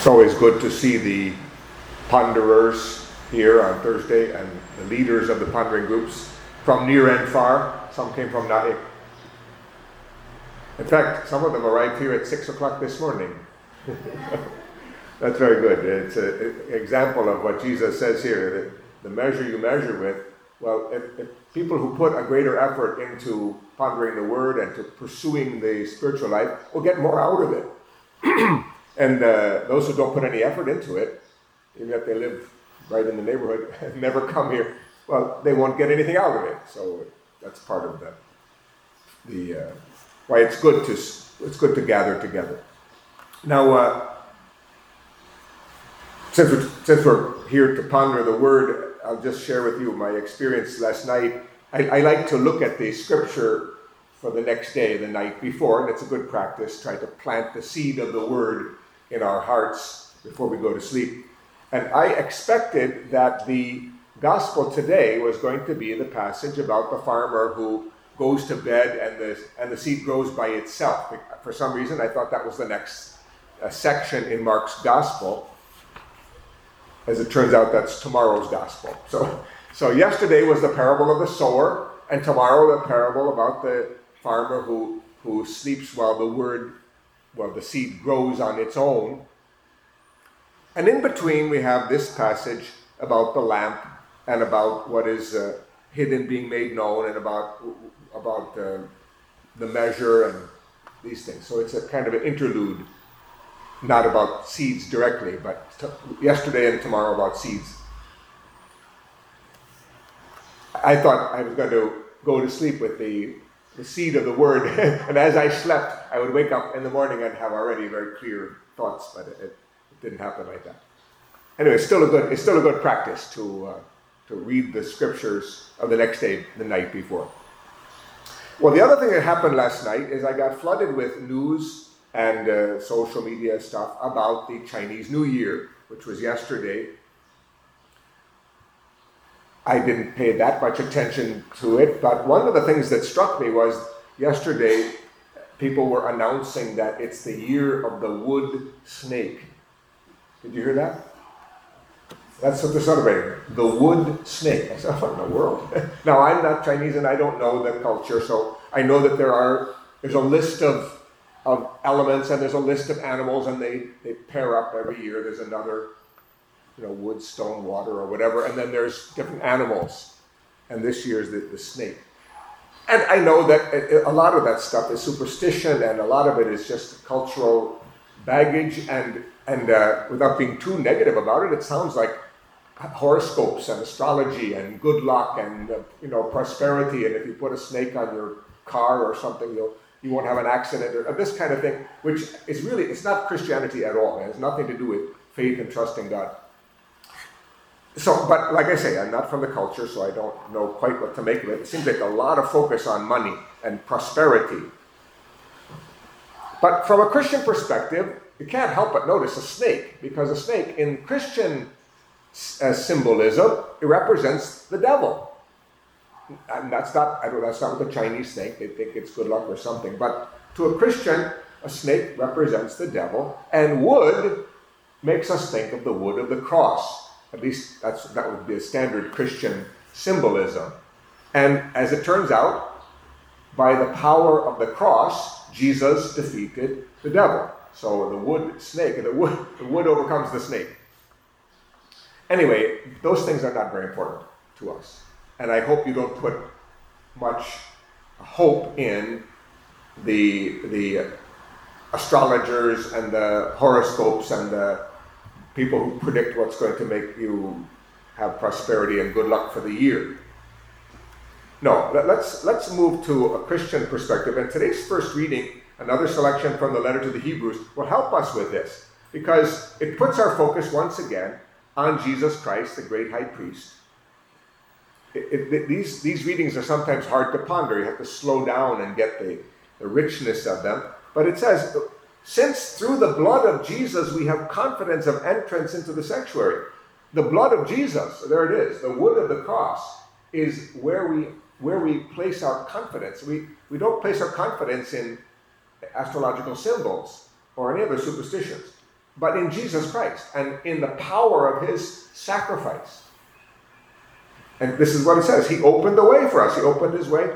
It's always good to see the ponderers here on Thursday and the leaders of the pondering groups from near and far. Some came from Naik. In fact, some of them arrived here at 6 o'clock this morning. That's very good. It's an example of what Jesus says here, that the measure you measure with, well, if people who put a greater effort into pondering the Word and to pursuing the spiritual life will get more out of it. And those who don't put any effort into it, even if they live right in the neighborhood and never come here, well, they won't get anything out of it. So that's part of the why it's good to gather together. Now, since we're here to ponder the Word, I'll just share with you my experience last night. I like to look at the Scripture for the next day, the night before, and it's a good practice. Try to plant the seed of the Word in our hearts before we go to sleep. And I expected that the gospel today was going to be the passage about the farmer who goes to bed and the seed grows by itself. For some reason, I thought that was the next section in Mark's gospel. As it turns out, that's tomorrow's gospel. So yesterday was the parable of the sower, and tomorrow the parable about the farmer who sleeps while the seed grows on its own. And in between we have this passage about the lamp and about what is hidden being made known, and about the measure and these things. So it's a kind of an interlude, not about seeds directly, but yesterday and tomorrow about seeds. I thought I was going to go to sleep with the seed of the Word, and as I slept, I would wake up in the morning and have already very clear thoughts, but it didn't happen like that. Anyway, it's still a good practice to read the Scriptures of the next day, the night before. Well, the other thing that happened last night is I got flooded with news and social media stuff about the Chinese New Year, which was yesterday. I didn't pay that much attention to it, but one of the things that struck me was yesterday people were announcing that it's the year of the wood snake. Did you hear that? That's what they're celebrating, the wood snake. I said, what in the world? Now, I'm not Chinese and I don't know the culture, so I know that there's a list of elements and there's a list of animals, and they pair up every year. There's another, wood, stone, water, or whatever, and then there's different animals. And this year's the snake. And I know that a lot of that stuff is superstition, and a lot of it is just cultural baggage, and without being too negative about it, it sounds like horoscopes and astrology and good luck and prosperity, and if you put a snake on your car or something, you won't have an accident, or this kind of thing, which is really, it's not Christianity at all. It has nothing to do with faith and trusting God. So, but like I say, I'm not from the culture, so I don't know quite what to make of it. It seems like a lot of focus on money and prosperity. But from a Christian perspective, you can't help but notice a snake, because a snake in Christian symbolism, it represents the devil. And that's not what the Chinese think. They think it's good luck or something. But to a Christian, a snake represents the devil, and wood makes us think of the wood of the cross. At least that would be a standard Christian symbolism. And as it turns out, by the power of the cross, Jesus defeated the devil. So the wood snake, the wood overcomes the snake. Anyway, those things are not very important to us. And I hope you don't put much hope in the astrologers and the horoscopes and the people who predict what's going to make you have prosperity and good luck for the year. No, let's move to a Christian perspective. And today's first reading, another selection from the letter to the Hebrews, will help us with this, because it puts our focus once again on Jesus Christ, the great high priest. These readings are sometimes hard to ponder. You have to slow down and get the richness of them. But it says, since through the blood of Jesus we have confidence of entrance into the sanctuary. The blood of Jesus, there it is, the wood of the cross, is where we place our confidence. We don't place our confidence in astrological symbols or any other superstitions. but in Jesus Christ and in the power of his sacrifice. And this is what it says. He opened the way for us. He opened his way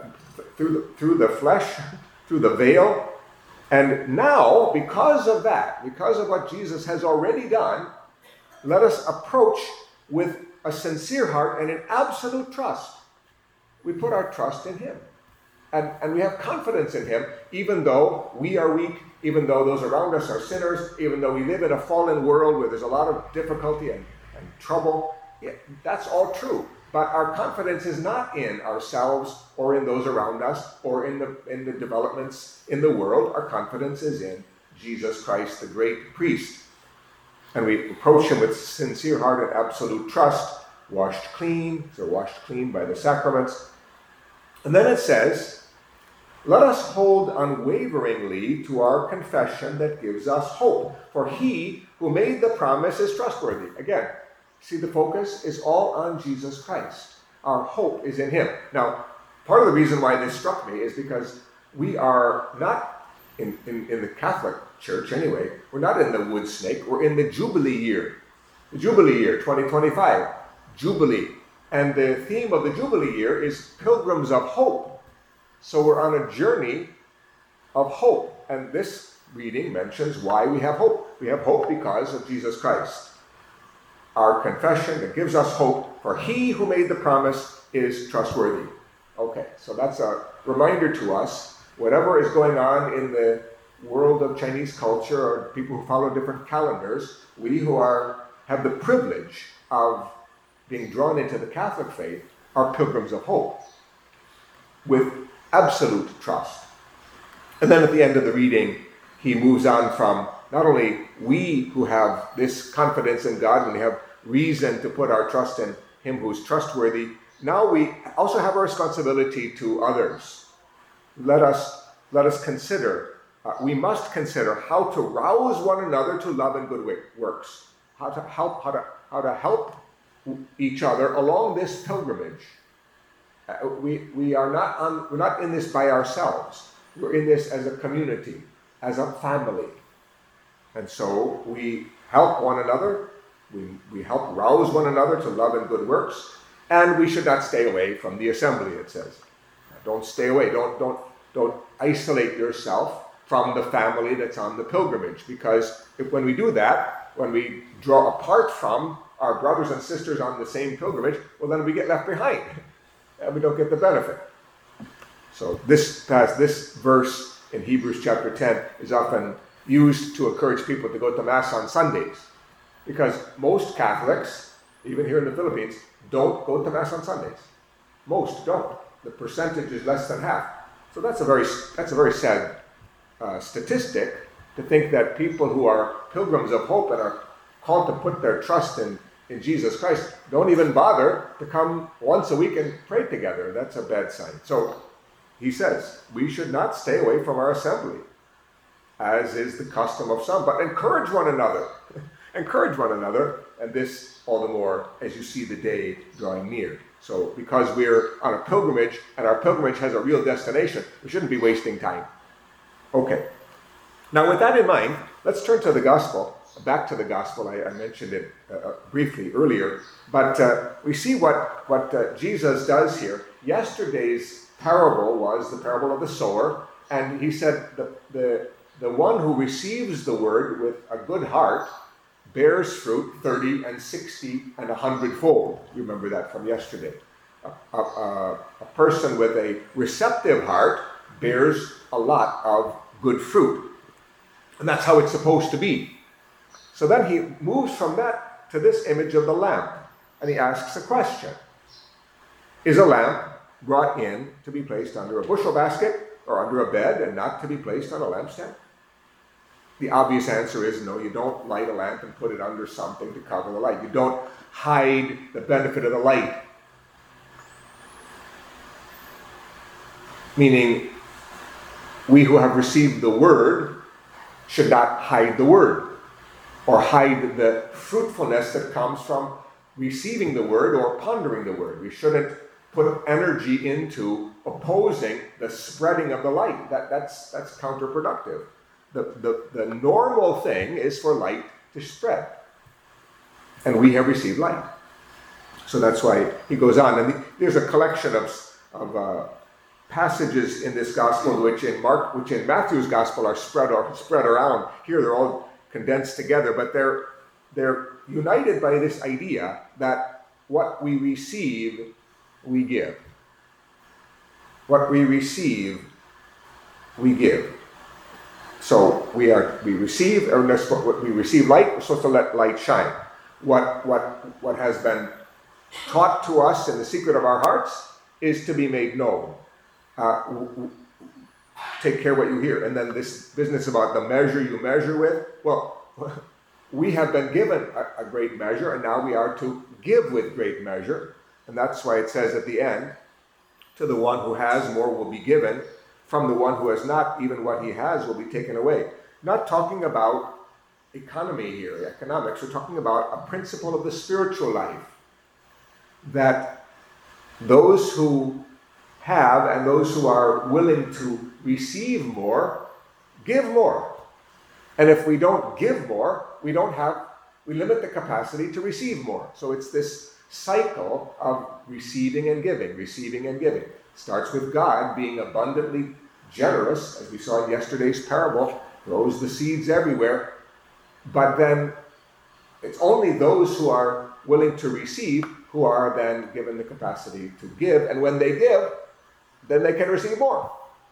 through the flesh, through the veil. And now, because of that, because of what Jesus has already done, let us approach with a sincere heart and an absolute trust. We put our trust in him. And we have confidence in him, even though we are weak, even though those around us are sinners, even though we live in a fallen world where there's a lot of difficulty and trouble. Yeah, that's all true. But our confidence is not in ourselves or in those around us or in the developments in the world. Our confidence is in Jesus Christ, the great priest. And we approach him with sincere heart and absolute trust, washed clean, so washed clean by the sacraments. And then it says, let us hold unwaveringly to our confession that gives us hope. For he who made the promise is trustworthy. Again, see, the focus is all on Jesus Christ. Our hope is in him. Now, part of the reason why this struck me is because we are not, in the Catholic Church anyway, we're not in the wood snake, we're in the Jubilee year. The Jubilee year, 2025, Jubilee. And the theme of the Jubilee year is Pilgrims of Hope. So we're on a journey of hope. And this reading mentions why we have hope. We have hope because of Jesus Christ. Our confession that gives us hope, for he who made the promise is trustworthy. Okay, so that's a reminder to us, whatever is going on in the world of Chinese culture or people who follow different calendars, we who have the privilege of being drawn into the Catholic faith are pilgrims of hope with absolute trust. And then at the end of the reading, he moves on from not only we who have this confidence in God and we have reason to put our trust in him who's trustworthy, now we also have a responsibility to others. Let us consider, we must consider how to rouse one another to love and good works, how to help each other along this pilgrimage. We're not in this by ourselves. We're in this as a community, as a family. And so we help one another. We help rouse one another to love and good works. And we should not stay away from the assembly, it says. Don't stay away. Don't isolate yourself from the family that's on the pilgrimage. Because when we do that, when we draw apart from our brothers and sisters on the same pilgrimage, well, then we get left behind. And we don't get the benefit. So this verse in Hebrews chapter 10 is often used to encourage people to go to Mass on Sundays. Because most Catholics, even here in the Philippines, don't go to Mass on Sundays. Most don't. The percentage is less than half. So that's a very sad statistic to think that people who are pilgrims of hope and are called to put their trust in Jesus Christ don't even bother to come once a week and pray together. That's a bad sign. So he says, we should not stay away from our assembly, as is the custom of some, but encourage one another. Encourage one another, and this all the more as you see the day drawing near. So because we're on a pilgrimage, and our pilgrimage has a real destination, we shouldn't be wasting time. Okay. Now with that in mind, let's turn to the gospel. Back to the gospel. I mentioned it briefly earlier, but we see what Jesus does here. Yesterday's parable was the parable of the sower, and he said the one who receives the word with a good heart bears fruit 30 and 60 and 100-fold. You remember that from yesterday. A person with a receptive heart bears a lot of good fruit, and that's how it's supposed to be. So then he moves from that to this image of the lamp, and he asks a question. Is a lamp brought in to be placed under a bushel basket or under a bed and not to be placed on a lampstand? The obvious answer is no, you don't light a lamp and put it under something to cover the light. You don't hide the benefit of the light. Meaning, we who have received the word should not hide the word, or hide the fruitfulness that comes from receiving the word or pondering the word. We shouldn't put energy into opposing the spreading of the light. That's counterproductive. the normal thing is for light to spread. And we have received light. So that's why he goes on. And there's a collection of passages in this gospel which in Matthew's gospel are spread around. Here they're all condensed together, but they're united by this idea that what we receive, we give. What we receive, we give. So we receive light, we're supposed to let light shine. What has been taught to us in the secret of our hearts is to be made known. Take care what you hear. And then this business about the measure you measure with, well, we have been given a great measure, and now we are to give with great measure. And that's why it says at the end, to the one who has, more will be given. From the one who has not, even what he has will be taken away. Not talking about economy here, economics. We're talking about a principle of the spiritual life. That those who have and those who are willing to receive more, give more. And if we don't give more, we limit the capacity to receive more. So it's this cycle of receiving and giving, receiving and giving. It starts with God being abundantly generous, as we saw in yesterday's parable, throws the seeds everywhere. But then it's only those who are willing to receive who are then given the capacity to give. And when they give, then they can receive more.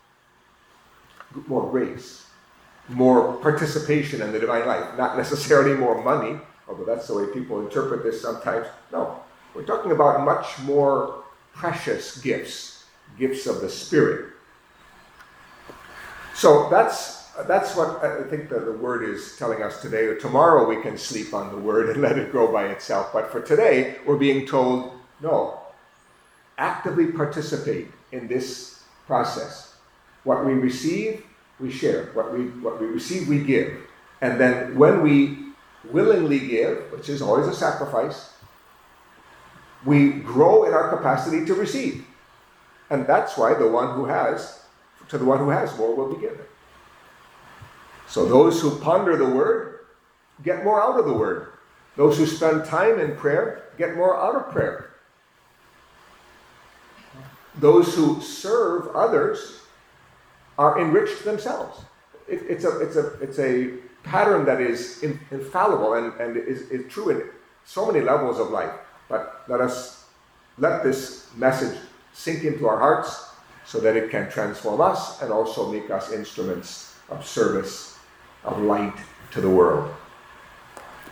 More grace, more participation in the divine life. Not necessarily more money, although that's the way people interpret this sometimes. No, we're talking about much more precious gifts, gifts of the Spirit. So that's what I think the Word is telling us today. Tomorrow we can sleep on the Word and let it grow by itself. But for today, we're being told, no, actively participate in this process. What we receive, we share. What we receive, we give. And then when we willingly give, which is always a sacrifice, we grow in our capacity to receive. And that's why to the one who has, more will be given. So those who ponder the Word get more out of the Word. Those who spend time in prayer get more out of prayer. Those who serve others are enriched themselves. It's a pattern that is infallible and is true in so many levels of life. But let this message sink into our hearts so that it can transform us and also make us instruments of service, of light to the world.